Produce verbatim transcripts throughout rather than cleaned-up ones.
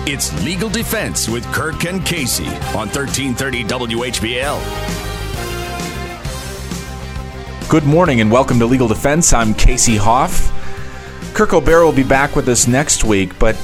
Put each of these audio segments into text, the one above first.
It's Legal Defense with Kirk and Casey on thirteen thirty W H B L. Good morning and welcome to Legal Defense. I'm Casey Hoff. Kirk O'Bear will be back with us next week, but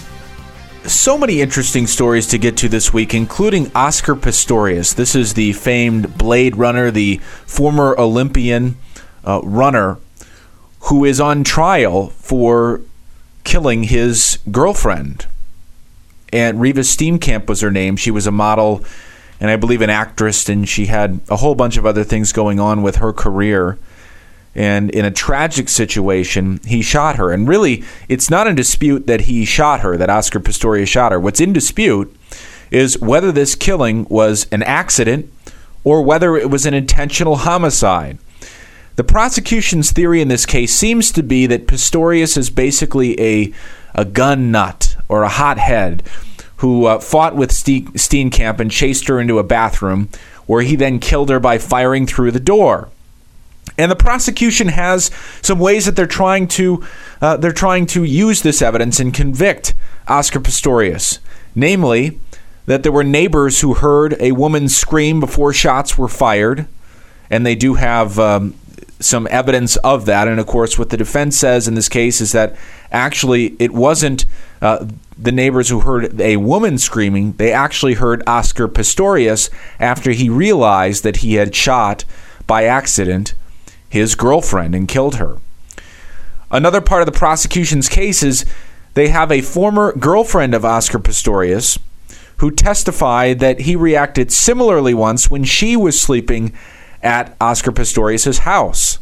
so many interesting stories to get to this week, including Oscar Pistorius. This is the famed Blade Runner, the former Olympian uh, runner who is on trial for killing his girlfriend. And Reeva Steenkamp was her name. She was a model and I believe an actress, and she had a whole bunch of other things going on with her career. And in a tragic situation, he shot her. And really, it's not in dispute that he shot her, that Oscar Pistorius shot her. What's in dispute is whether this killing was an accident or whether it was an intentional homicide. The prosecution's theory in this case seems to be that Pistorius is basically a, a gun nut or a hothead who uh, fought with Ste- Steenkamp and chased her into a bathroom where he then killed her by firing through the door. And the prosecution has some ways that they're trying to uh, they're trying to use this evidence and convict Oscar Pistorius. Namely, that there were neighbors who heard a woman scream before shots were fired, and they do have um, some evidence of that. And of course, what the defense says in this case is that actually it wasn't uh, the neighbors who heard a woman screaming. They actually heard Oscar Pistorius after he realized that he had shot by accident his girlfriend and killed her. Another part of the prosecution's case is they have a former girlfriend of Oscar Pistorius who testified that he reacted similarly once when she was sleeping at Oscar Pistorius' house.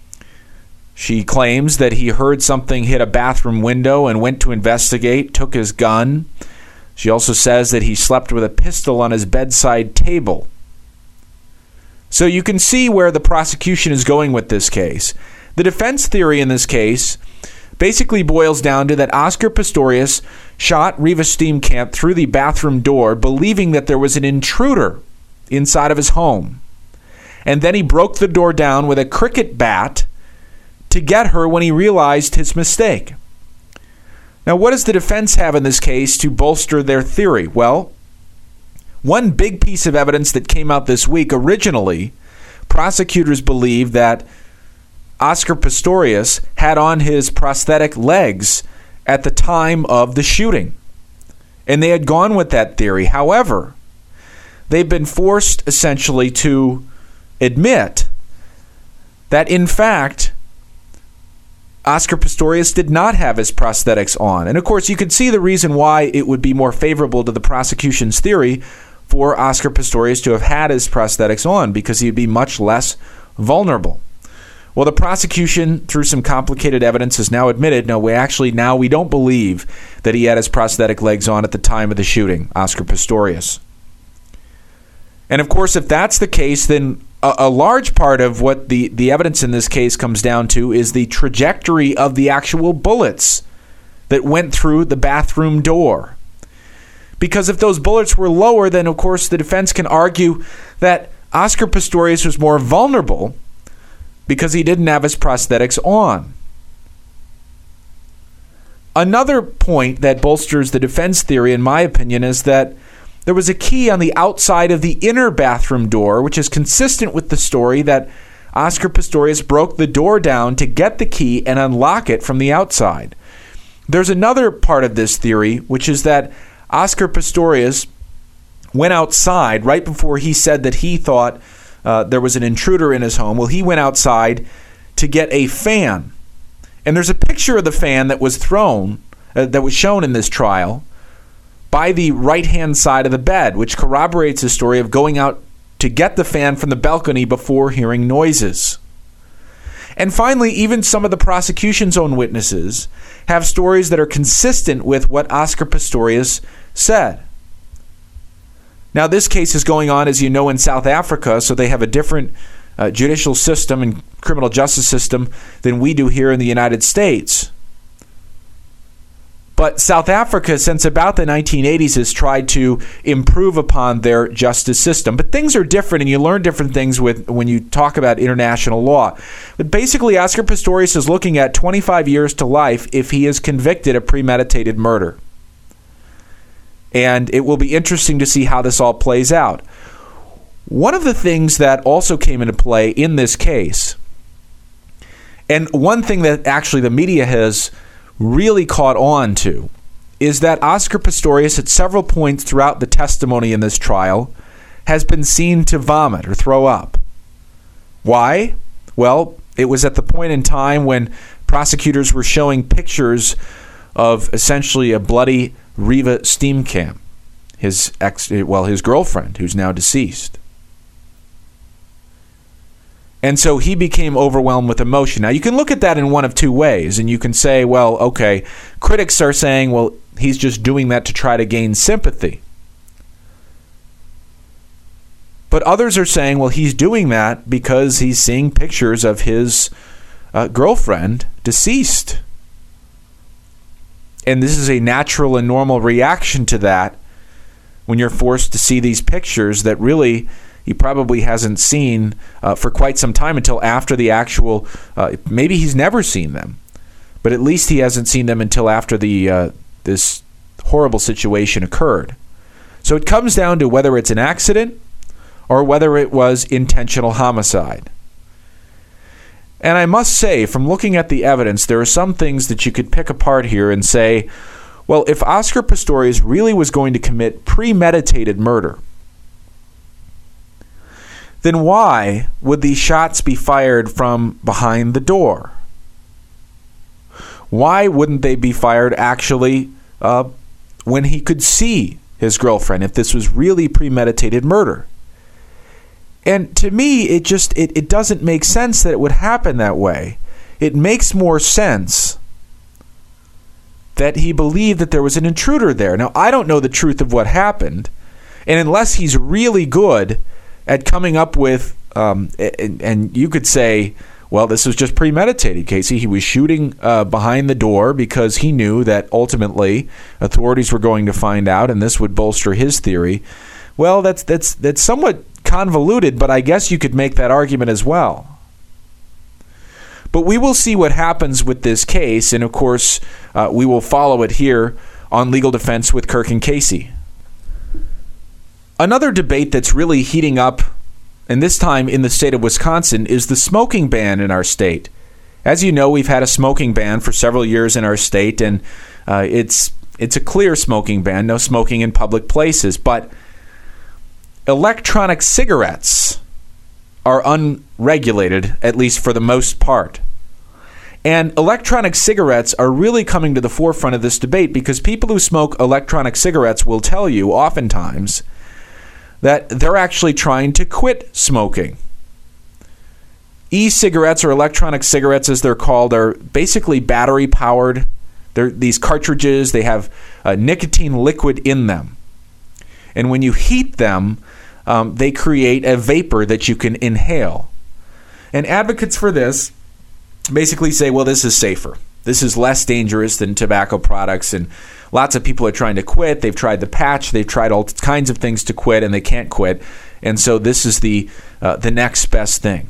She claims that he heard something hit a bathroom window and went to investigate, took his gun. She also says that he slept with a pistol on his bedside table. So you can see where the prosecution is going with this case. The defense theory in this case basically boils down to that Oscar Pistorius shot Reeva Steenkamp through the bathroom door, believing that there was an intruder inside of his home. And then he broke the door down with a cricket bat to get her when he realized his mistake. Now, what does the defense have in this case to bolster their theory? Well, one big piece of evidence that came out this week, originally, prosecutors believed that Oscar Pistorius had on his prosthetic legs at the time of the shooting. And they had gone with that theory. However, they've been forced essentially to admit that, in fact, Oscar Pistorius did not have his prosthetics on. And of course, you can see the reason why it would be more favorable to the prosecution's theory for Oscar Pistorius to have had his prosthetics on, because he'd be much less vulnerable. Well, the prosecution, through some complicated evidence, has now admitted, no, we actually now we don't believe that he had his prosthetic legs on at the time of the shooting, Oscar Pistorius. And of course, if that's the case, then a, a large part of what the, the evidence in this case comes down to is the trajectory of the actual bullets that went through the bathroom door. Because if those bullets were lower, then of course the defense can argue that Oscar Pistorius was more vulnerable because he didn't have his prosthetics on. Another point that bolsters the defense theory, in my opinion, is that there was a key on the outside of the inner bathroom door, which is consistent with the story that Oscar Pistorius broke the door down to get the key and unlock it from the outside. There's another part of this theory, which is that Oscar Pistorius went outside right before he said that he thought uh, there was an intruder in his home. Well, he went outside to get a fan. And there's a picture of the fan that was thrown, uh, that was shown in this trial, by the right-hand side of the bed, which corroborates his story of going out to get the fan from the balcony before hearing noises. And finally, even some of the prosecution's own witnesses have stories that are consistent with what Oscar Pistorius said. Now, this case is going on, as you know, in South Africa, so they have a different uh, judicial system and criminal justice system than we do here in the United States. But South Africa, since about the nineteen eighties, has tried to improve upon their justice system. But things are different, and you learn different things with when you talk about international law. But basically, Oscar Pistorius is looking at twenty-five years to life if he is convicted of premeditated murder. And it will be interesting to see how this all plays out. One of the things that also came into play in this case, and one thing that actually the media has really caught on to, is that Oscar Pistorius at several points throughout the testimony in this trial has been seen to vomit or throw up. Why? Well, it was at the point in time when prosecutors were showing pictures of essentially a bloody Reva Steenkamp, his ex, well, his girlfriend, who's now deceased. And so he became overwhelmed with emotion. Now, you can look at that in one of two ways, and you can say, well, okay, critics are saying, well, he's just doing that to try to gain sympathy. But others are saying, well, he's doing that because he's seeing pictures of his uh, girlfriend deceased. And this is a natural and normal reaction to that when you're forced to see these pictures that really he probably hasn't seen uh, for quite some time until after the actual, uh, maybe he's never seen them, but at least he hasn't seen them until after the uh, this horrible situation occurred. So it comes down to whether it's an accident or whether it was intentional homicide. And I must say, from looking at the evidence, there are some things that you could pick apart here and say, well, if Oscar Pistorius really was going to commit premeditated murder, then why would these shots be fired from behind the door? Why wouldn't they be fired actually uh, when he could see his girlfriend, if this was really premeditated murder? And to me, it just it, it doesn't make sense that it would happen that way. It makes more sense that he believed that there was an intruder there. Now, I don't know the truth of what happened, and unless he's really good at coming up with, um, and, and you could say, well, this was just premeditated, Casey. He was shooting uh, behind the door because he knew that ultimately authorities were going to find out, and this would bolster his theory. Well, that's that's that's somewhat convoluted, but I guess you could make that argument as well. But we will see what happens with this case, and of course, uh, we will follow it here on Legal Defense with Kirk and Casey. Another debate that's really heating up, and this time in the state of Wisconsin, is the smoking ban in our state. As you know, we've had a smoking ban for several years in our state, and uh, it's it's a clear smoking ban, no smoking in public places. But electronic cigarettes are unregulated, at least for the most part. And electronic cigarettes are really coming to the forefront of this debate because people who smoke electronic cigarettes will tell you oftentimes that they're actually trying to quit smoking. E-cigarettes, or electronic cigarettes as they're called, are basically battery-powered. They're these cartridges. They have uh, nicotine liquid in them. And when you heat them, um, they create a vapor that you can inhale. And advocates for this basically say, well, this is safer. This is less dangerous than tobacco products, and lots of people are trying to quit. They've tried the patch. They've tried all kinds of things to quit, and they can't quit. And so this is the uh, the next best thing.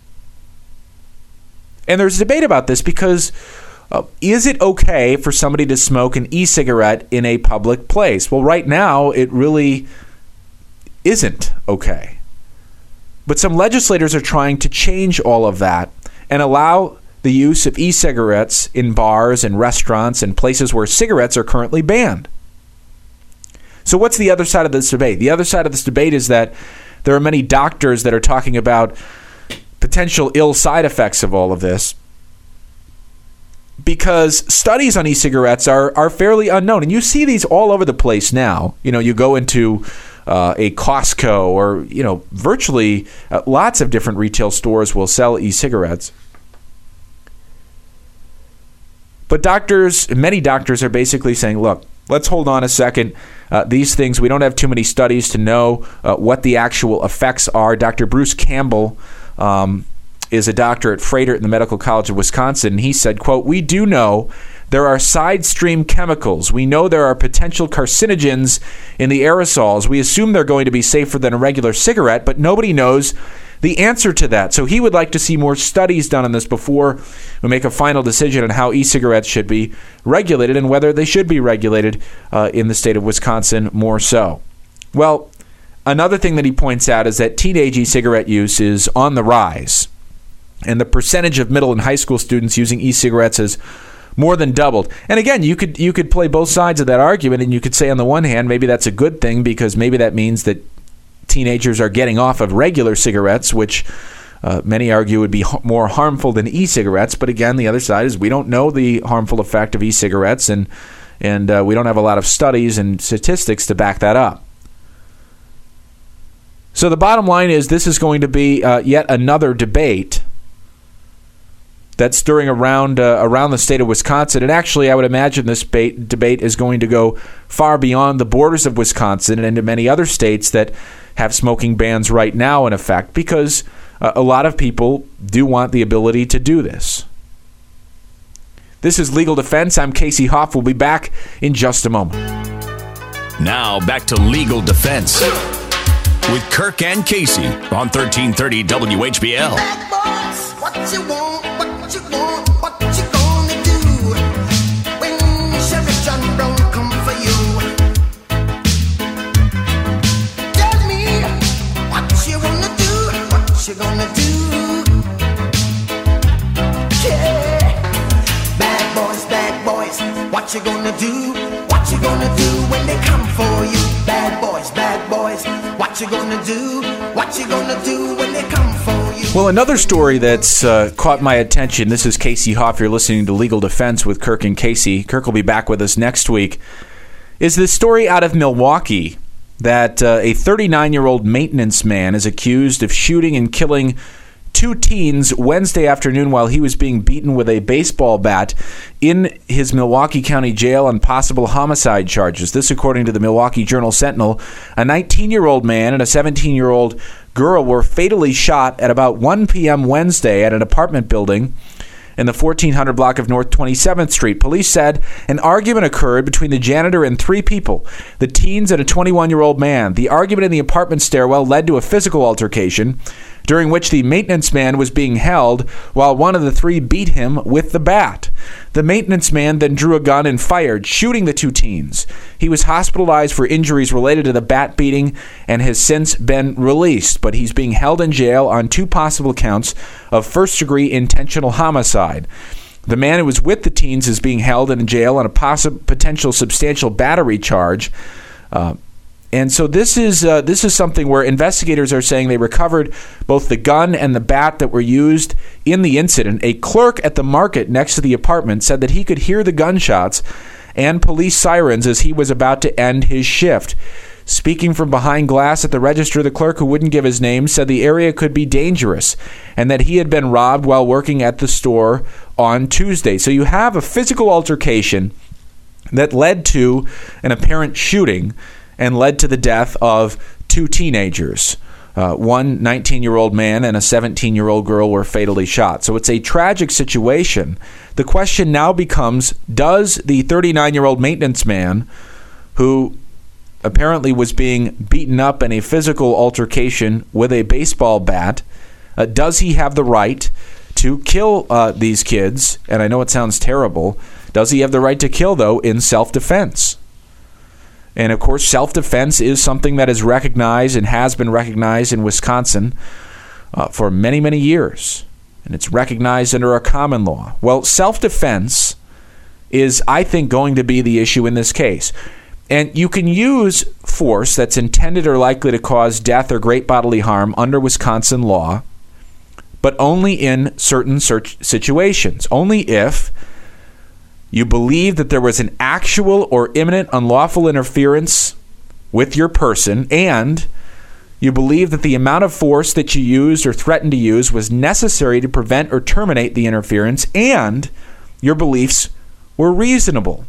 And there's debate about this because uh, is it okay for somebody to smoke an e-cigarette in a public place? Well, right now, it really isn't okay. But some legislators are trying to change all of that and allow the use of e-cigarettes in bars and restaurants and places where cigarettes are currently banned. So what's the other side of this debate? The other side of this debate is that there are many doctors that are talking about potential ill side effects of all of this because studies on e-cigarettes are, are fairly unknown. And you see these all over the place now. You know, you go into uh, a Costco or, you know, virtually uh, lots of different retail stores will sell e-cigarettes. But doctors, many doctors are basically saying, look, let's hold on a second. Uh, these things, we don't have too many studies to know uh, what the actual effects are. Doctor Bruce Campbell um, is a doctor at Froedtert in the Medical College of Wisconsin, and he said, quote, "We do know there are side stream chemicals. We know there are potential carcinogens in the aerosols. We assume they're going to be safer than a regular cigarette, but nobody knows the answer to that. So he would like to see more studies done on this before we make a final decision on how e-cigarettes should be regulated and whether they should be regulated uh, in the state of Wisconsin more so. Well, another thing that he points out is that teenage e-cigarette use is on the rise, and the percentage of middle and high school students using e-cigarettes has more than doubled. And again, you could you could play both sides of that argument, and you could say on the one hand, maybe that's a good thing because maybe that means that teenagers are getting off of regular cigarettes, which uh, many argue would be ha- more harmful than e-cigarettes. But again, the other side is we don't know the harmful effect of e-cigarettes, and and uh, we don't have a lot of studies and statistics to back that up. So the bottom line is this is going to be uh, yet another debate that's stirring around uh, around the state of Wisconsin. And actually, I would imagine this debate, debate is going to go far beyond the borders of Wisconsin and into many other states that have smoking bans right now in effect, because uh, a lot of people do want the ability to do this. This is Legal Defense. I'm Casey Hoff. We'll be back in just a moment. Now back to Legal Defense with Kirk and Casey on thirteen thirty W H B L. Bad boys, what you want, what you want, what you gonna do when Sheriff John Brown come for you? Tell me what you wanna do, what you gonna do? Yeah, bad boys, bad boys, what you gonna do? What you gonna do when they come for you? Bad boys, bad boys, what you gonna do? What you gonna do when they come for you? Well, another story that's uh, caught my attention, this is Casey Hoff. You're listening to Legal Defense with Kirk and Casey. Kirk will be back with us next week. Is this story out of Milwaukee that uh, a thirty-nine-year-old maintenance man is accused of shooting and killing two teens Wednesday afternoon while he was being beaten with a baseball bat in his Milwaukee County jail on possible homicide charges. This, according to the Milwaukee Journal-Sentinel. A nineteen-year-old man and a seventeen-year-old girl were fatally shot at about one p.m. Wednesday at an apartment building in the fourteen hundred block of North twenty-seventh Street. Police said an argument occurred between the janitor and three people, the teens and a twenty-one-year-old man. The argument in the apartment stairwell led to a physical altercation, during which the maintenance man was being held while one of the three beat him with the bat. The maintenance man then drew a gun and fired, shooting the two teens. He was hospitalized for injuries related to the bat beating and has since been released, but he's being held in jail on two possible counts of first-degree intentional homicide. The man who was with the teens is being held in jail on a possi- potential substantial battery charge. Uh, And so this is uh, this is something where investigators are saying they recovered both the gun and the bat that were used in the incident. A clerk at the market next to the apartment said that he could hear the gunshots and police sirens as he was about to end his shift. Speaking from behind glass at the register, the clerk, who wouldn't give his name, said the area could be dangerous and that he had been robbed while working at the store on Tuesday. So you have a physical altercation that led to an apparent shooting and led to the death of two teenagers. Uh, one nineteen-year-old man and a seventeen-year-old girl were fatally shot. So it's a tragic situation. The question now becomes, does the thirty-nine-year-old maintenance man, who apparently was being beaten up in a physical altercation with a baseball bat, uh, does he have the right to kill uh, these kids? And I know it sounds terrible. Does he have the right to kill, though, in self-defense? And, of course, self-defense is something that is recognized and has been recognized in Wisconsin uh, for many, many years. And it's recognized under our common law. Well, self-defense is, I think, going to be the issue in this case. And you can use force that's intended or likely to cause death or great bodily harm under Wisconsin law, but only in certain situations. Only if you believe that there was an actual or imminent unlawful interference with your person, and you believe that the amount of force that you used or threatened to use was necessary to prevent or terminate the interference, and your beliefs were reasonable.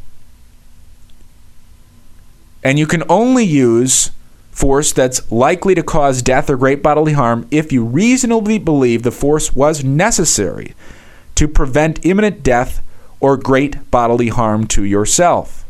And you can only use force that's likely to cause death or great bodily harm if you reasonably believe the force was necessary to prevent imminent death or great bodily harm to yourself.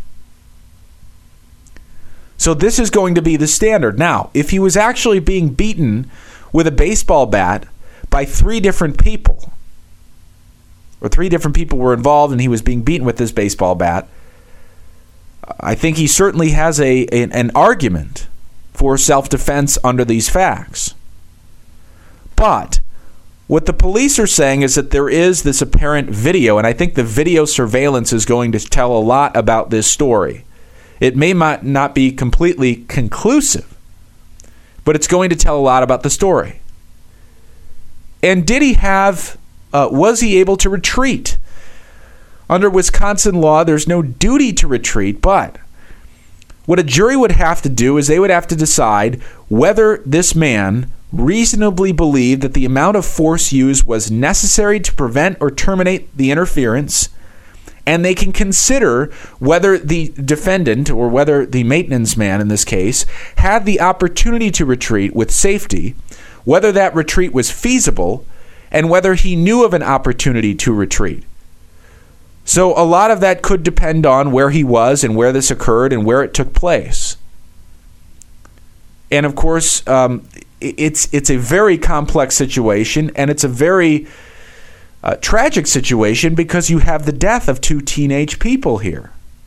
So this is going to be the standard. Now, if he was actually being beaten with a baseball bat by three different people, or three different people were involved and he was being beaten with this baseball bat, I think he certainly has a, a an argument for self-defense under these facts. But what the police are saying is that there is this apparent video, and I think the video surveillance is going to tell a lot about this story. It may not be completely conclusive, but it's going to tell a lot about the story. And did he have, uh, was he able to retreat? Under Wisconsin law, there's no duty to retreat, but what a jury would have to do is they would have to decide whether this man reasonably believed that the amount of force used was necessary to prevent or terminate the interference, and they can consider whether the defendant, or whether the maintenance man in this case, had the opportunity to retreat with safety, whether that retreat was feasible, and whether he knew of an opportunity to retreat. So a lot of that could depend on where he was and where this occurred and where it took place. And of course, um, it's it's a very complex situation, and it's a very uh, tragic situation because you have the death of two teenage people here.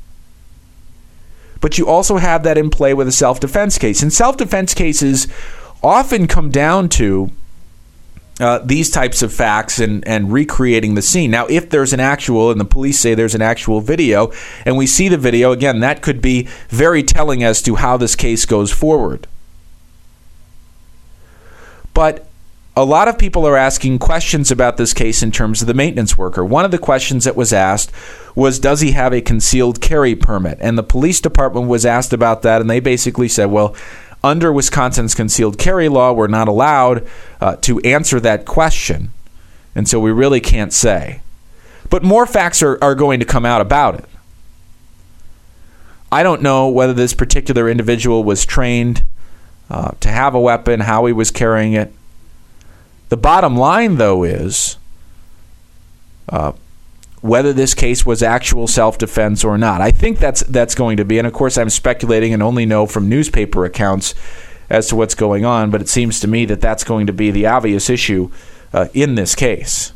But you also have that in play with a self-defense case. And self-defense cases often come down to Uh, these types of facts and, and recreating the scene. Now, if there's an actual, and the police say there's an actual video, and we see the video, again, that could be very telling as to how this case goes forward. But a lot of people are asking questions about this case in terms of the maintenance worker. One of the questions that was asked was, does he have a concealed carry permit? And the police department was asked about that, and they basically said, well, under Wisconsin's concealed carry law, we're not allowed uh, to answer that question. And so we really can't say. But more facts are, are going to come out about it. I don't know whether this particular individual was trained uh, to have a weapon, how he was carrying it. The bottom line, though, is uh, whether this case was actual self-defense or not. I think that's that's going to be, and of course I'm speculating and only know from newspaper accounts as to what's going on, but it seems to me that that's going to be the obvious issue uh, in this case.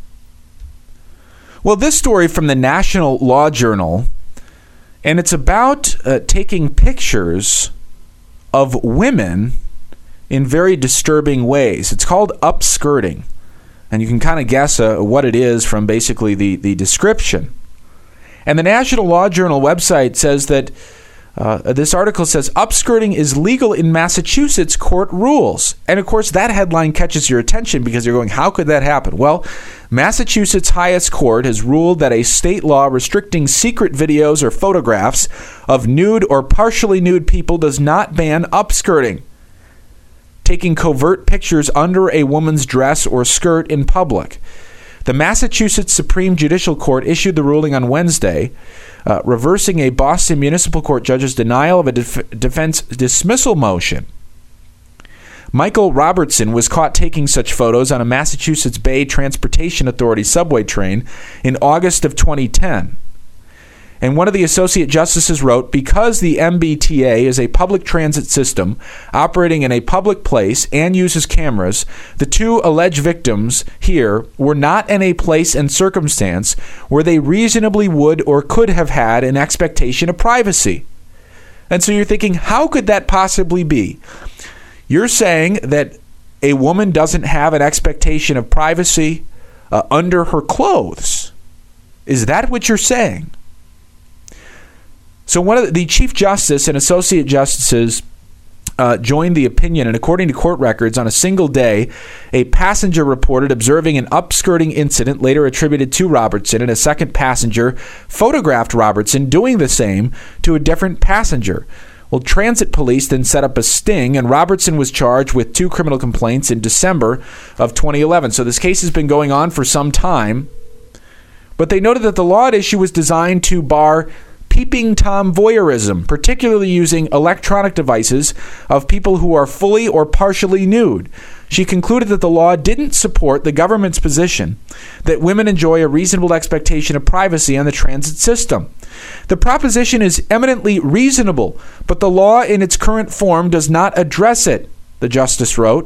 Well, this story from the National Law Journal, and it's about uh, taking pictures of women in very disturbing ways. It's called upskirting. And you can kind of guess uh, what it is from basically the, the description. And the National Law Journal website says that, uh, this article says, upskirting is legal in Massachusetts court rules. And of course, that headline catches your attention because you're going, how could that happen? Well, Massachusetts highest court has ruled that a state law restricting secret videos or photographs of nude or partially nude people does not ban upskirting, taking covert pictures under a woman's dress or skirt in public. The Massachusetts Supreme Judicial Court issued the ruling on Wednesday, uh, reversing a Boston Municipal Court judge's denial of a def- defense dismissal motion. Michael Robertson was caught taking such photos on a Massachusetts Bay Transportation Authority subway train in August of twenty ten. And one of the associate justices wrote, because the M B T A is a public transit system operating in a public place and uses cameras, the two alleged victims here were not in a place and circumstance where they reasonably would or could have had an expectation of privacy. And so you're thinking, how could that possibly be? You're saying that a woman doesn't have an expectation of privacy uh, under her clothes. Is that what you're saying? So one of the, the Chief Justice and Associate Justices uh, joined the opinion, and according to court records, on a single day, a passenger reported observing an upskirting incident later attributed to Robertson, and a second passenger photographed Robertson doing the same to a different passenger. Well, transit police then set up a sting, and Robertson was charged with two criminal complaints in December of twenty eleven. So this case has been going on for some time, but they noted that the law at issue was designed to bar peeping Tom voyeurism, particularly using electronic devices of people who are fully or partially nude. She concluded that the law didn't support the government's position that women enjoy a reasonable expectation of privacy on the transit system. The proposition is eminently reasonable, but the law in its current form does not address it, the justice wrote,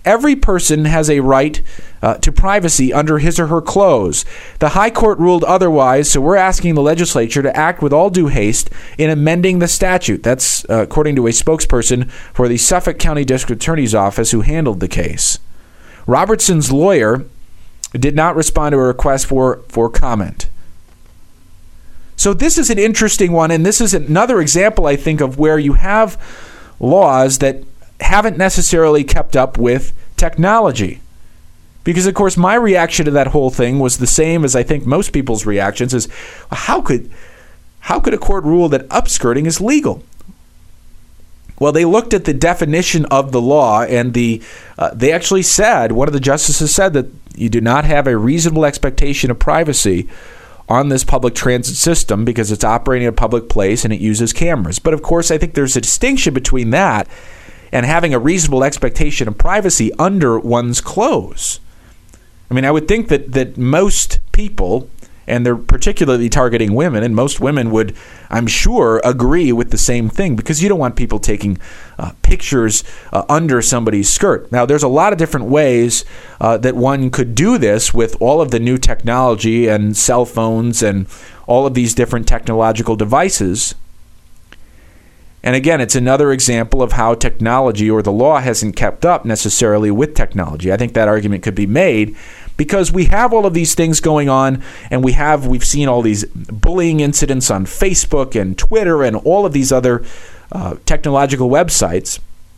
Every person has a right uh, to privacy under his or her clothes. The High Court ruled otherwise, so we're asking the legislature to act with all due haste in amending the statute. That's uh, according to a spokesperson for the Suffolk County District Attorney's Office who handled the case. Robertson's lawyer did not respond to a request for, for comment. So this is an interesting one, and this is another example, I think, of where you have laws that haven't necessarily kept up with technology. Because, of course, my reaction to that whole thing was the same as I think most people's reactions is, how could, how could a court rule that upskirting is legal? Well, they looked at the definition of the law, and the uh, they actually said, one of the justices said that you do not have a reasonable expectation of privacy on this public transit system because it's operating in a public place and it uses cameras. But, of course, I think there's a distinction between that and having a reasonable expectation of privacy under one's clothes. I mean, I would think that, that most people, and they're particularly targeting women, and most women would, I'm sure, agree with the same thing, because you don't want people taking uh, pictures uh, under somebody's skirt. Now, there's a lot of different ways uh, that one could do this with all of the new technology and cell phones and all of these different technological devices. And again, it's another example of how technology or the law hasn't kept up necessarily with technology. I think that argument could be made because we have all of these things going on, and we have we've seen all these bullying incidents on Facebook and Twitter and all of these other uh, technological websites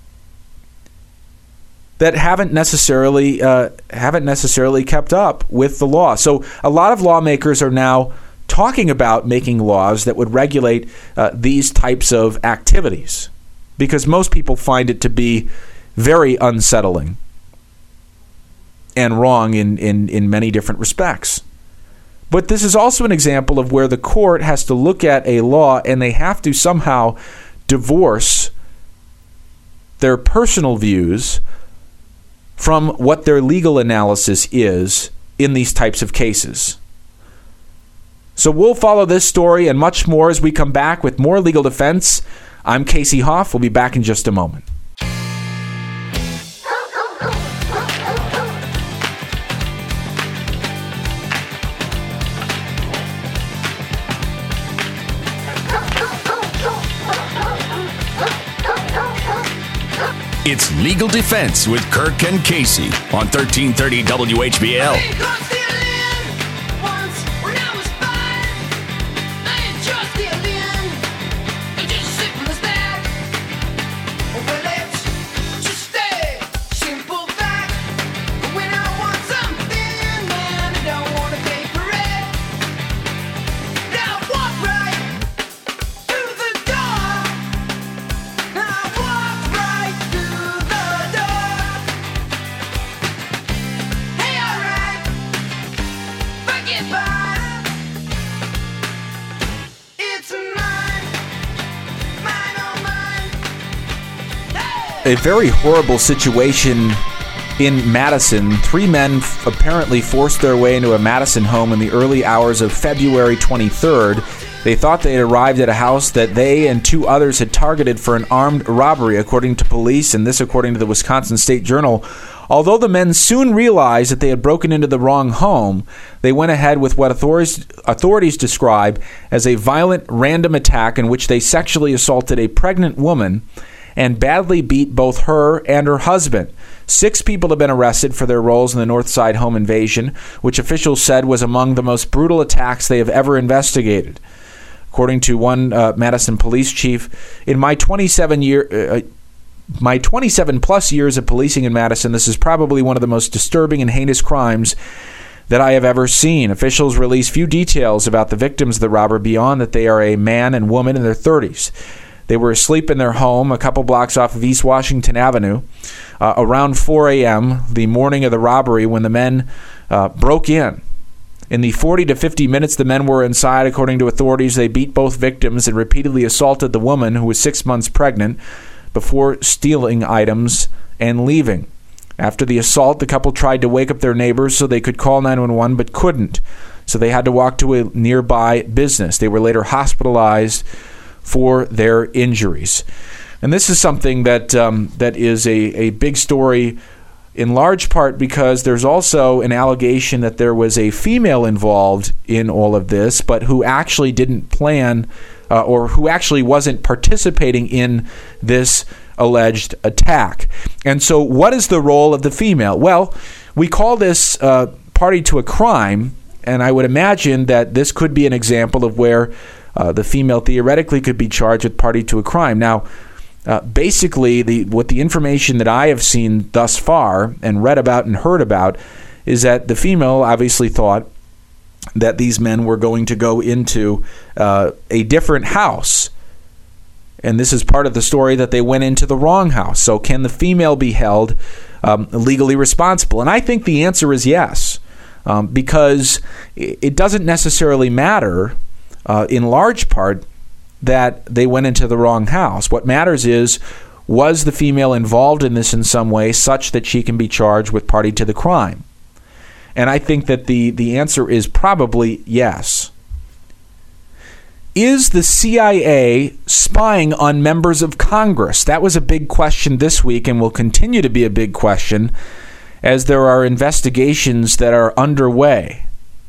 that haven't necessarily uh, haven't necessarily kept up with the law. So a lot of lawmakers are now talking about making laws that would regulate uh, these types of activities, because most people find it to be very unsettling and wrong in, in, in many different respects. But this is also an example of where the court has to look at a law and they have to somehow divorce their personal views from what their legal analysis is in these types of cases. So we'll follow this story and much more as we come back with more Legal Defense. I'm Casey Hoff. We'll be back in just a moment. It's Legal Defense with Kirk and Casey on thirteen thirty W H B L. A very horrible situation in Madison. Three men f- apparently forced their way into a Madison home in the early hours of February twenty-third. They thought they had arrived at a house that they and two others had targeted for an armed robbery, according to police, and this according to the Wisconsin State Journal. Although the men soon realized that they had broken into the wrong home, they went ahead with what authorities, authorities describe as a violent random attack in which they sexually assaulted a pregnant woman and badly beat both her and her husband. Six people have been arrested for their roles in the Northside home invasion, which officials said was among the most brutal attacks they have ever investigated. According to one uh, Madison police chief, in my twenty-seven year, uh, my twenty-seven plus years of policing in Madison, this is probably one of the most disturbing and heinous crimes that I have ever seen. Officials released few details about the victims of the robbery beyond that they are a man and woman in their thirties. They were asleep in their home a couple blocks off of East Washington Avenue uh, around four a.m. the morning of the robbery when the men uh, broke in. In the forty to fifty minutes the men were inside, according to authorities, they beat both victims and repeatedly assaulted the woman, who was six months pregnant, before stealing items and leaving. After the assault, the couple tried to wake up their neighbors so they could call nine one one, but couldn't. So they had to walk to a nearby business. They were later hospitalized for their injuries. And this is something that um, that is a, a big story in large part because there's also an allegation that there was a female involved in all of this, but who actually didn't plan uh, or who actually wasn't participating in this alleged attack. And so what is the role of the female? Well, we call this uh, party to a crime, and I would imagine that this could be an example of where uh, the female theoretically could be charged with party to a crime. Now, uh, basically, the what the information that I have seen thus far and read about and heard about is that the female obviously thought that these men were going to go into uh, a different house. And this is part of the story, that they went into the wrong house. So can the female be held um, legally responsible? And I think the answer is yes, um, because it doesn't necessarily matter uh, in large part that they went into the wrong house. What matters is, was the female involved in this in some way such that she can be charged with party to the crime? And I think that the, the answer is probably yes. Is the C I A spying on members of Congress? That was a big question this week and will continue to be a big question as there are investigations that are underway.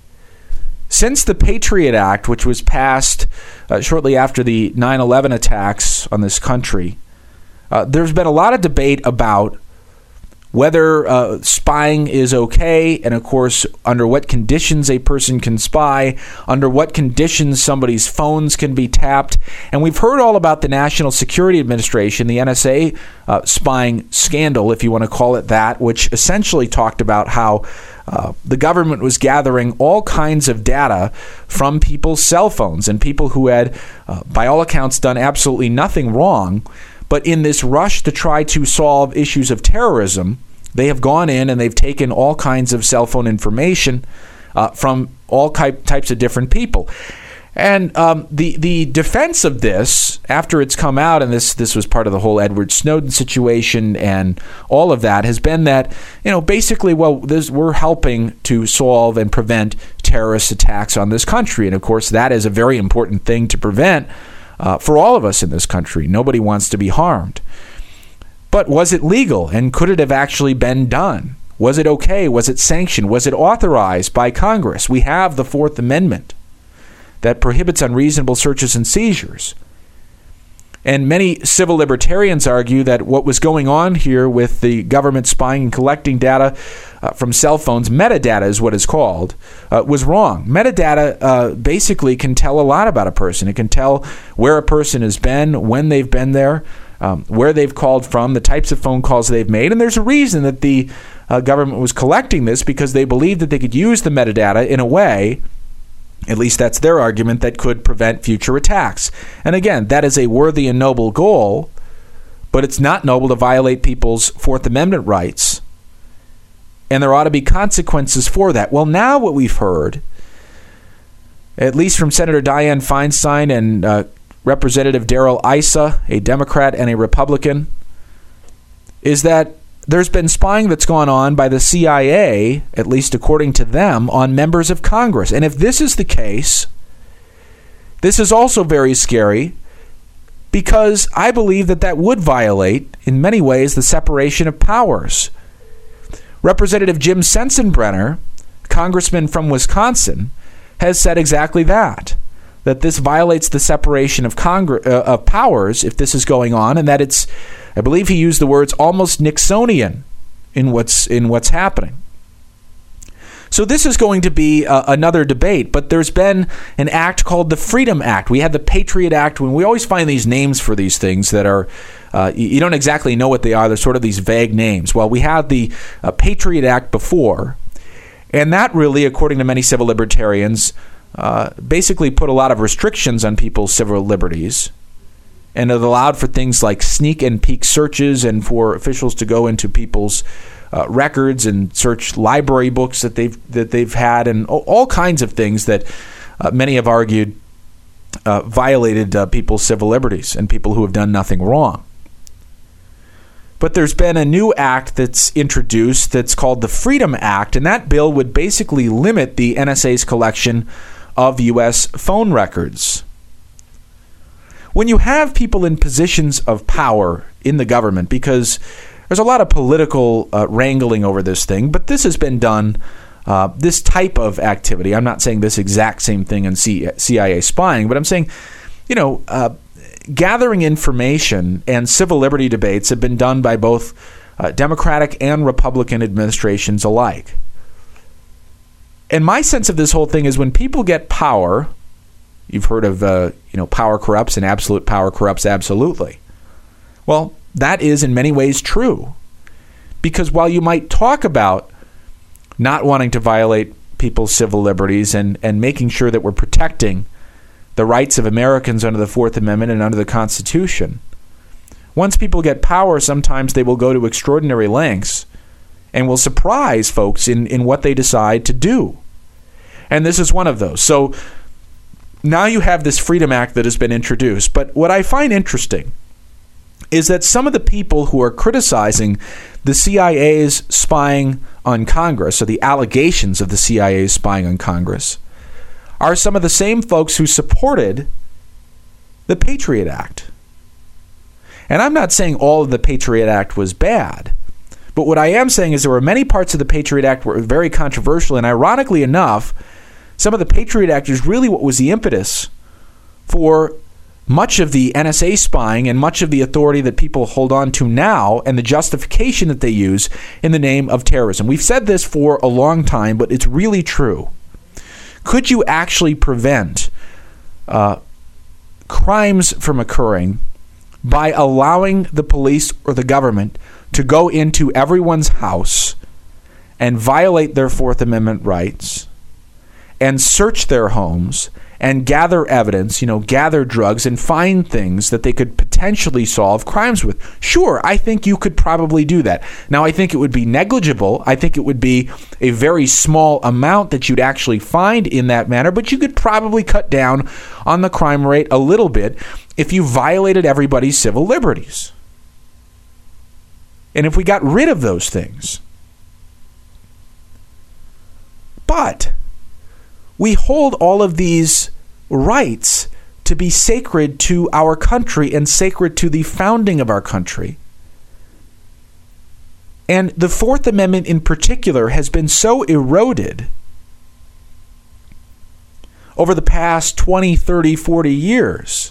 Since the Patriot Act, which was passed uh, shortly after the nine eleven attacks on this country, uh, there's been a lot of debate about whether uh, spying is okay, and of course, under what conditions a person can spy, under what conditions somebody's phones can be tapped. And we've heard all about the National Security Administration, the N S A uh, spying scandal, if you want to call it that, which essentially talked about how uh, the government was gathering all kinds of data from people's cell phones and people who had, uh, by all accounts, done absolutely nothing wrong. But in this rush to try to solve issues of terrorism, they have gone in and they've taken all kinds of cell phone information uh, from all type, types of different people. And um, the the defense of this, after it's come out, and this this was part of the whole Edward Snowden situation and all of that, has been that, you know, basically, well, this, we're helping to solve and prevent terrorist attacks on this country. And of course, that is a very important thing to prevent uh, for all of us in this country. Nobody wants to be harmed. But was it legal, and could it have actually been done? Was it okay? Was it sanctioned? Was it authorized by Congress? We have the Fourth Amendment that prohibits unreasonable searches and seizures. And many civil libertarians argue that what was going on here with the government spying and collecting data uh, from cell phones, metadata is what it's called, uh, was wrong. Metadata uh, basically can tell a lot about a person. It can tell where a person has been, when they've been there, um, where they've called from, the types of phone calls they've made. And there's a reason that the uh, government was collecting this, because they believed that they could use the metadata in a way, at least that's their argument, that could prevent future attacks. And again, that is a worthy and noble goal, but it's not noble to violate people's Fourth Amendment rights. And there ought to be consequences for that. Well, now what we've heard, at least from Senator Dianne Feinstein and uh, Representative Darrell Issa, a Democrat and a Republican, is that there's been spying that's gone on by the C I A, at least according to them, on members of Congress. And if this is the case, this is also very scary, because I believe that that would violate, in many ways, the separation of powers. Representative Jim Sensenbrenner, congressman from Wisconsin, has said exactly that, that this violates the separation of, Congre- uh, of powers if this is going on, and that it's, I believe he used the words, almost Nixonian in what's in what's happening. So this is going to be uh, another debate, but there's been an act called the Freedom Act. We had the Patriot Act. When we always find these names for these things that are, uh, you don't exactly know what they are. They're sort of these vague names. Well, we had the uh, Patriot Act before, and that really, according to many civil libertarians, uh, basically put a lot of restrictions on people's civil liberties. And it allowed for things like sneak and peek searches, and for officials to go into people's uh, records and search library books that they've that they've had, and all kinds of things that uh, many have argued uh, violated uh, people's civil liberties and people who have done nothing wrong. But there's been a new act that's introduced that's called the Freedom Act, and that bill would basically limit the N S A's collection of U S phone records. When you have people in positions of power in the government, because there's a lot of political uh, wrangling over this thing, but this has been done, uh, this type of activity. I'm not saying this exact same thing in C- CIA spying, but I'm saying, you know, uh, gathering information and civil liberty debates have been done by both uh, Democratic and Republican administrations alike. And my sense of this whole thing is when people get power, you've heard of, uh, you know, power corrupts and absolute power corrupts absolutely. Well, that is in many ways true. Because while you might talk about not wanting to violate people's civil liberties and, and making sure that we're protecting the rights of Americans under the Fourth Amendment and under the Constitution, once people get power, sometimes they will go to extraordinary lengths and will surprise folks in, in what they decide to do. And this is one of those. So now you have this Freedom Act that has been introduced. But what I find interesting is that some of the people who are criticizing the C I A's spying on Congress, or the allegations of the C I A's spying on Congress, are some of the same folks who supported the Patriot Act. And I'm not saying all of the Patriot Act was bad, but what I am saying is there were many parts of the Patriot Act that were very controversial, and ironically enough, some of the Patriot Act is really what was the impetus for much of the N S A spying and much of the authority that people hold on to now and the justification that they use in the name of terrorism. We've said this for a long time, but it's really true. Could you actually prevent uh, crimes from occurring by allowing the police or the government to go into everyone's house and violate their Fourth Amendment rights and search their homes and gather evidence, you know, gather drugs and find things that they could potentially solve crimes with? Sure, I think you could probably do that. Now, I think it would be negligible. I think it would be a very small amount that you'd actually find in that manner, but you could probably cut down on the crime rate a little bit if you violated everybody's civil liberties. And if we got rid of those things. But we hold all of these rights to be sacred to our country and sacred to the founding of our country. And the Fourth Amendment in particular has been so eroded over the past twenty, thirty, forty years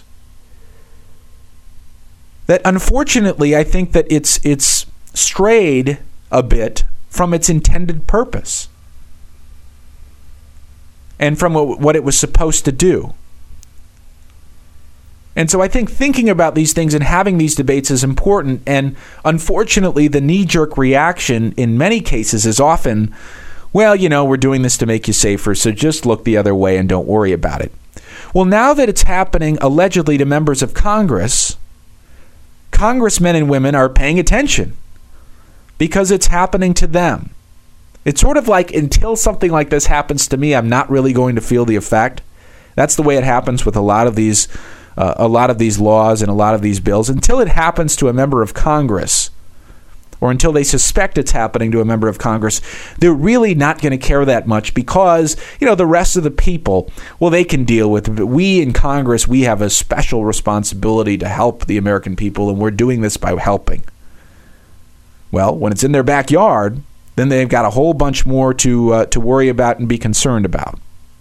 that unfortunately I think that it's it's strayed a bit from its intended purpose and from what it was supposed to do. And so I think thinking about these things and having these debates is important. And unfortunately, the knee-jerk reaction in many cases is often, well, you know, we're doing this to make you safer, so just look the other way and don't worry about it. Well, now that it's happening allegedly to members of Congress, congressmen and women are paying attention because it's happening to them. It's sort of like until something like this happens to me, I'm not really going to feel the effect. That's the way it happens with a lot of these uh, a lot of these laws and a lot of these bills. Until it happens to a member of Congress, or until they suspect it's happening to a member of Congress, they're really not going to care that much because, you know, the rest of the people, well, they can deal with it. But we in Congress, we have a special responsibility to help the American people, and we're doing this by helping. Well, when it's in their backyard, then they've got a whole bunch more to uh, to worry about and be concerned about.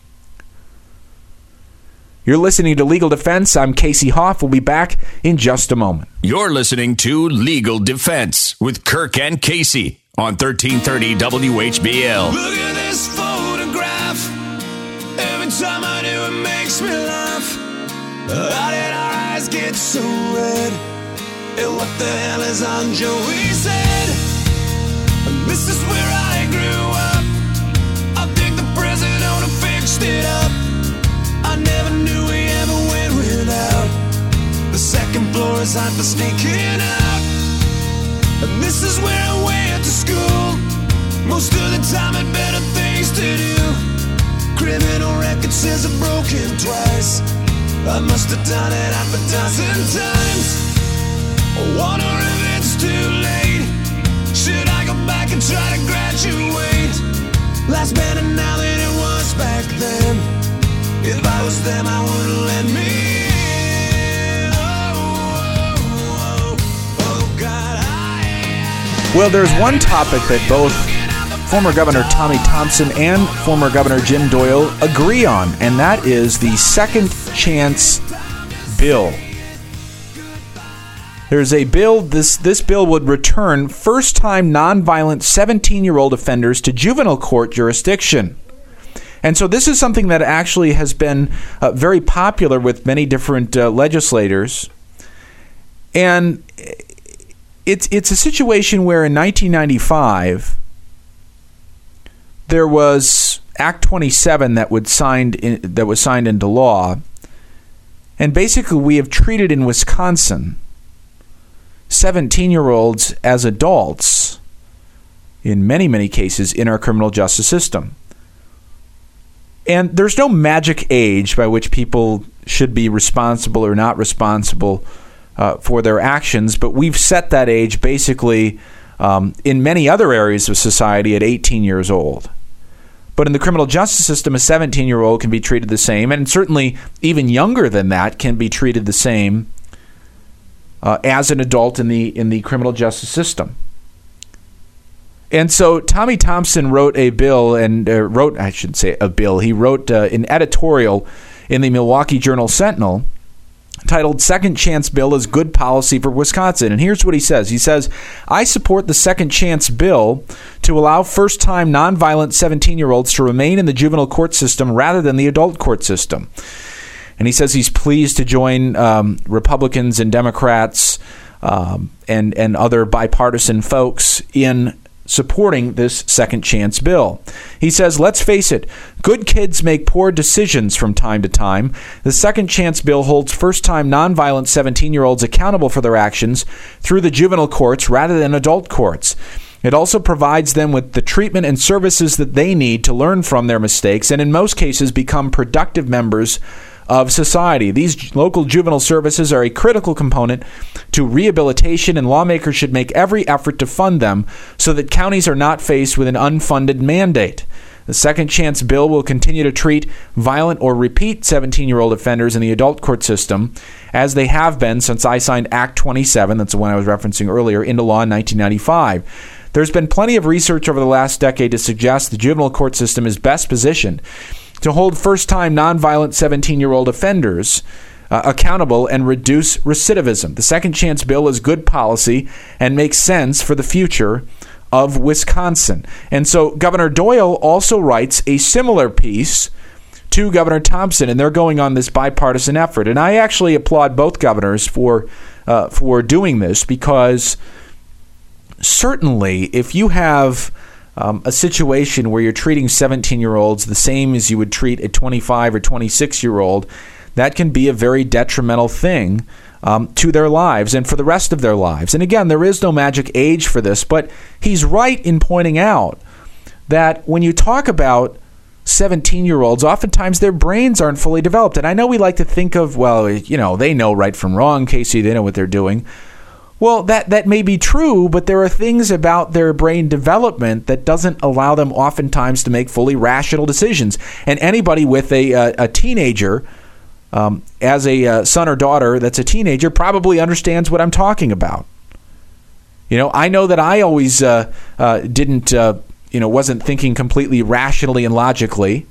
You're listening to Legal Defense. I'm Casey Hoff. We'll be back in just a moment. You're listening to Legal Defense with Kirk and Casey on thirteen thirty W H B L. Look at this photograph. Every time I do, it makes me laugh. How did our eyes get so red? And what the hell is on Joey's head? This is where I grew up. I think the president fixed it up. I never knew we ever went without. The second floor is hot for sneaking out. And this is where I went to school. Most of the time had better things to do. Criminal record says I've broken twice. I must have done it half a dozen times. I wonder if it's too late. Should I go back and try to graduate? Life's better now than it was back then. If I was them, I wouldn't let me in. Oh, oh, oh, oh God, I Well, there's one topic that both former Governor Tommy Thompson and former Governor Jim Doyle agree on, and that is the Second Chance Bill. There's a bill, this, this bill would return first-time nonviolent seventeen-year-old offenders to juvenile court jurisdiction. And so this is something that actually has been uh, very popular with many different uh, legislators. And it's it's a situation where in nineteen ninety-five, there was Act twenty-seven that would signed in, that was signed into law. And basically we have treated in Wisconsin seventeen-year-olds as adults in many, many cases in our criminal justice system. And there's no magic age by which people should be responsible or not responsible uh, for their actions, but we've set that age basically um, in many other areas of society at eighteen years old. But in the criminal justice system, a seventeen-year-old can be treated the same, and certainly even younger than that can be treated the same uh, as an adult in the in the criminal justice system. And so Tommy Thompson wrote a bill, and uh, wrote, I should say a bill, he wrote uh, an editorial in the Milwaukee Journal-Sentinel titled Second Chance Bill is Good Policy for Wisconsin. And here's what he says. He says, I support the Second Chance Bill to allow first-time nonviolent seventeen-year-olds to remain in the juvenile court system rather than the adult court system. And he says he's pleased to join um, Republicans and Democrats um, and, and other bipartisan folks in supporting this Second Chance Bill. He says, let's face it, good kids make poor decisions from time to time. The Second Chance Bill holds first-time nonviolent seventeen-year-olds accountable for their actions through the juvenile courts rather than adult courts. It also provides them with the treatment and services that they need to learn from their mistakes and in most cases become productive members of society. These local juvenile services are a critical component to rehabilitation, and lawmakers should make every effort to fund them so that counties are not faced with an unfunded mandate. The Second Chance Bill will continue to treat violent or repeat seventeen-year-old offenders in the adult court system as they have been since I signed Act twenty-seven, that's the one I was referencing earlier, into law in nineteen ninety-five. There's been plenty of research over the last decade to suggest the juvenile court system is best positioned to hold first-time nonviolent seventeen-year-old offenders uh, accountable and reduce recidivism. The Second Chance Bill is good policy and makes sense for the future of Wisconsin. And so Governor Doyle also writes a similar piece to Governor Thompson, and they're going on this bipartisan effort. And I actually applaud both governors for uh, for doing this, because certainly if you have Um, a situation where you're treating seventeen-year-olds the same as you would treat a twenty-five or twenty-six-year-old, that can be a very detrimental thing um, to their lives and for the rest of their lives. And again, there is no magic age for this, but he's right in pointing out that when you talk about seventeen-year-olds, oftentimes their brains aren't fully developed. And I know we like to think of, well, you know, they know right from wrong, Casey, they know what they're doing. Well, that, that may be true, but there are things about their brain development that doesn't allow them oftentimes to make fully rational decisions. And anybody with a, a, a teenager, um, as a uh, son or daughter that's a teenager, probably understands what I'm talking about. You know, I know that I always uh, uh, didn't, uh, you know, wasn't thinking completely rationally and logically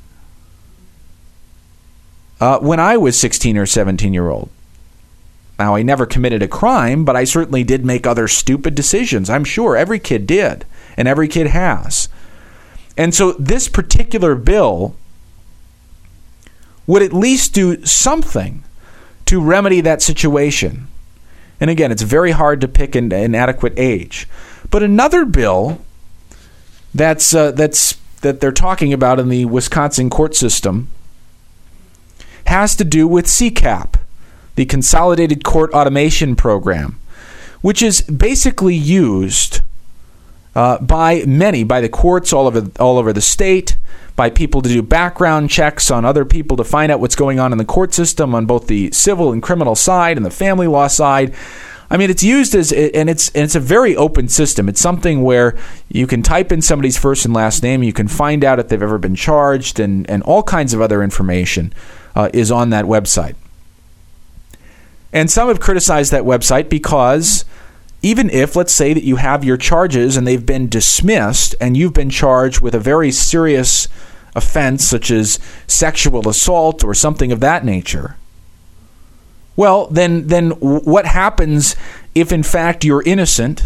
uh, when I was sixteen or seventeen-year-old. Now, I never committed a crime, but I certainly did make other stupid decisions. I'm sure every kid did, and every kid has. And so this particular bill would at least do something to remedy that situation. And again, it's very hard to pick an, an adequate age. But another bill that's uh, that's that they're talking about in the Wisconsin court system has to do with C CAP, the Consolidated Court Automation Program, which is basically used uh, by many, by the courts all over all over the state, by people to do background checks on other people to find out what's going on in the court system on both the civil and criminal side and the family law side. I mean, it's used as, and it's and it's a very open system. It's something where you can type in somebody's first and last name, you can find out if they've ever been charged, and, and all kinds of other information uh, is on that website. And some have criticized that website because even if, let's say that you have your charges and they've been dismissed and you've been charged with a very serious offense such as sexual assault or something of that nature, well, then then what happens if in fact you're innocent,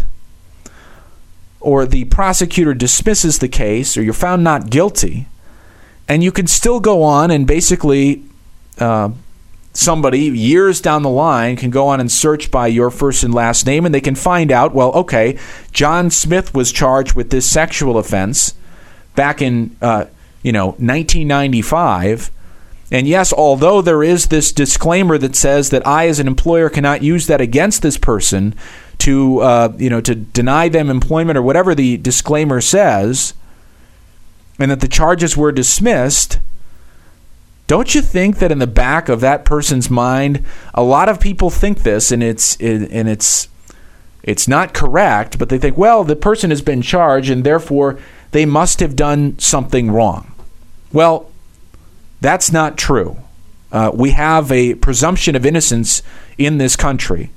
or the prosecutor dismisses the case, or you're found not guilty, and you can still go on and basically uh, somebody years down the line can go on and search by your first and last name, and they can find out, well, okay, John Smith was charged with this sexual offense back in uh, you know nineteen ninety-five. And yes, although there is this disclaimer that says that I as an employer cannot use that against this person to uh, you know to deny them employment or whatever the disclaimer says, and that the charges were dismissed, don't you think that in the back of that person's mind, a lot of people think this, and it's and it's it's not correct, but they think, well, the person has been charged and therefore they must have done something wrong. Well, that's not true. Uh, we have a presumption of innocence in this country.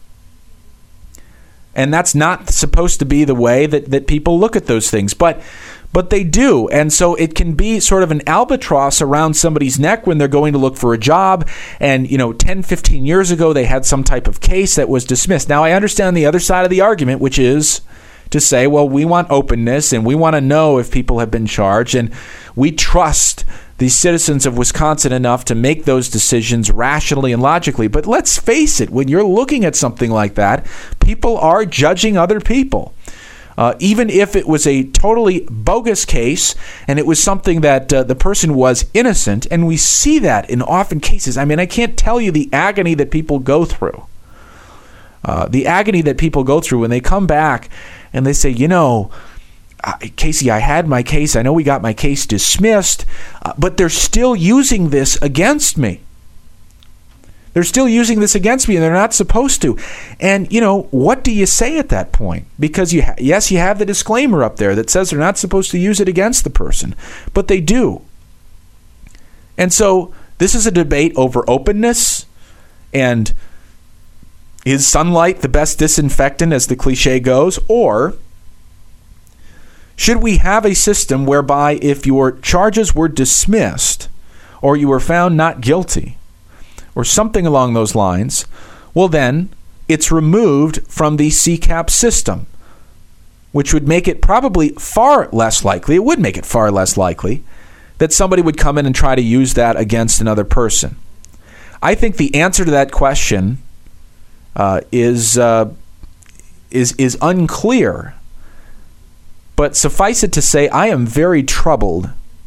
And that's not supposed to be the way that, that people look at those things. But but they do. And so it can be sort of an albatross around somebody's neck when they're going to look for a job. And, you know, ten, fifteen years ago, they had some type of case that was dismissed. Now, I understand the other side of the argument, which is to say, well, we want openness and we want to know if people have been charged. And we trust the citizens of Wisconsin enough to make those decisions rationally and logically. But let's face it, when you're looking at something like that, people are judging other people. Uh, even if it was a totally bogus case and it was something that uh, the person was innocent, and we see that in often cases. I mean, I can't tell you the agony that people go through. Uh, the agony that people go through when they come back and they say, you know, Uh, Casey, I had my case. I know we got my case dismissed, uh, but they're still using this against me. They're still using this against me, and they're not supposed to. And, you know, what do you say at that point? Because, you ha- yes, you have the disclaimer up there that says they're not supposed to use it against the person, but they do. And so this is a debate over openness, and is sunlight the best disinfectant, as the cliche goes, or should we have a system whereby if your charges were dismissed or you were found not guilty or something along those lines, well then it's removed from the C CAP system, which would make it probably far less likely, it would make it far less likely, that somebody would come in and try to use that against another person. I think the answer to that question uh, is, uh, is, is unclear. But suffice it to say, I am very troubled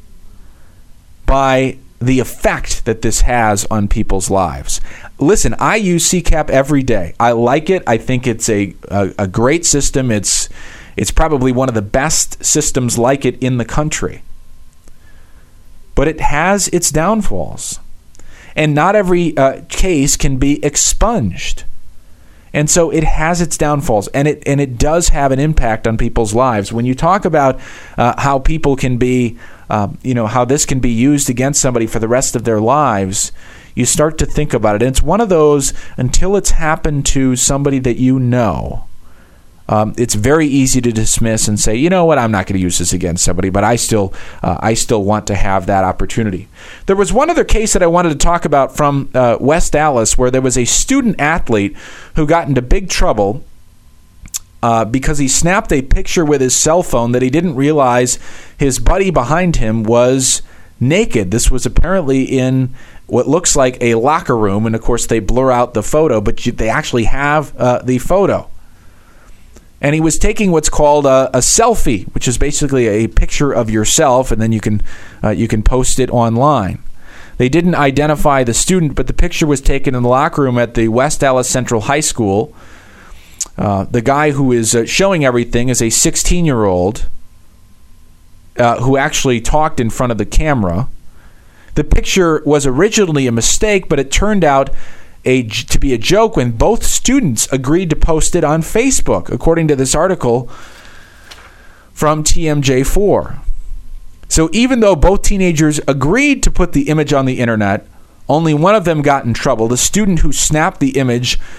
by the effect that this has on people's lives. Listen, I use C CAP every day. I like it. I think it's a, a, a great system. It's, it's probably one of the best systems like it in the country. But it has its downfalls. And not every uh, case can be expunged. And so it has its downfalls, and it and it does have an impact on people's lives. When you talk about uh, how people can be, uh, you know, how this can be used against somebody for the rest of their lives, you start to think about it. And it's one of those, until it's happened to somebody that you know, um, it's very easy to dismiss and say, you know what, I'm not going to use this against somebody, but I still, uh, I still want to have that opportunity. There was one other case that I wanted to talk about from uh, West Allis, where there was a student athlete who got into big trouble uh, because he snapped a picture with his cell phone that he didn't realize his buddy behind him was naked. This was apparently in what looks like a locker room, and of course they blur out the photo, but you, they actually have uh, the photo. And he was taking what's called a, a selfie, which is basically a picture of yourself, and then you can uh, you can post it online. They didn't identify the student, but the picture was taken in the locker room at the West Allis Central High School. Uh, the guy who is uh, showing everything is a sixteen-year-old uh, who actually talked in front of the camera. The picture was originally a mistake, but it turned out A, to be a joke when both students agreed to post it on Facebook, according to this article from T M J four. So even though both teenagers agreed to put the image on the internet, only one of them got in trouble. The student who snapped the image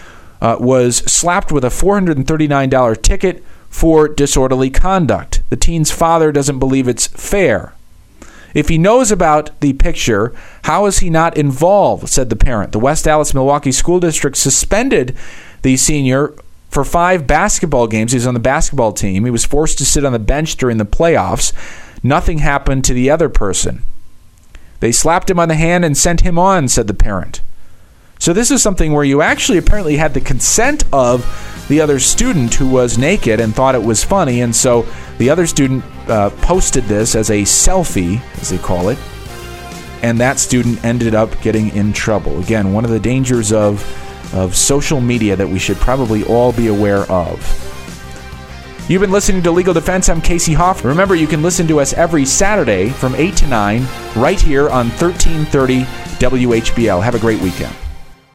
uh, was slapped with a four hundred thirty-nine dollars ticket for disorderly conduct. The teen's father doesn't believe it's fair. If he knows about the picture, how is he not involved, said the parent. The West Allis Milwaukee School District suspended the senior for five basketball games. He was on the basketball team. He was forced to sit on the bench during the playoffs. Nothing happened to the other person. They slapped him on the hand and sent him on, said the parent. So this is something where you actually apparently had the consent of the other student who was naked and thought it was funny, and so the other student uh, posted this as a selfie, as they call it, and that student ended up getting in trouble. Again, one of the dangers of, of social media that we should probably all be aware of. You've been listening to Legal Defense. I'm Casey Hoff. Remember, you can listen to us every Saturday from eight to nine right here on thirteen thirty W H B L. Have a great weekend.